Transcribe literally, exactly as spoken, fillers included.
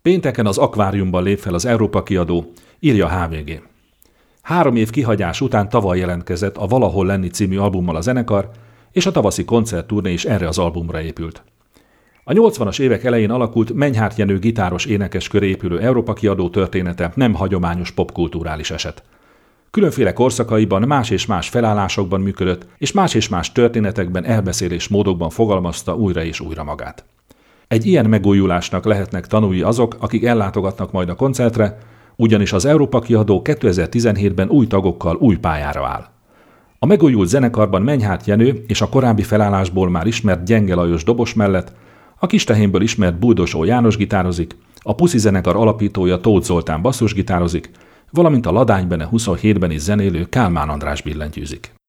Pénteken az akváriumban lép fel az Európa Kiadó, írja há vé gé. Három év kihagyás után tavaly jelentkezett a Valahol lenni című albummal a zenekar, és a tavaszi koncertturné is erre az albumra épült. A nyolcvanas évek elején alakult Menyhárt Jenő gitáros énekes köré épülő Európa Kiadó története nem hagyományos popkulturális eset. Különféle korszakaiban más és más felállásokban működött, és más és más történetekben, elbeszélés módokban fogalmazta újra és újra magát. Egy ilyen megújulásnak lehetnek tanúi azok, akik ellátogatnak majd a koncertre, ugyanis az Európa Kiadó kétezer-tizenhétben új tagokkal új pályára áll. A megújult zenekarban Menyhárt Jenő és a korábbi felállásból már ismert Gyenge Lajos dobos mellett a Kistehénből ismert Buldosó János gitározik, a Puszi zenekar alapítója Tóth Zoltán basszusgitározik, valamint a Ladány Bene huszonhétben is zenélő Kálmán András billentyűzik.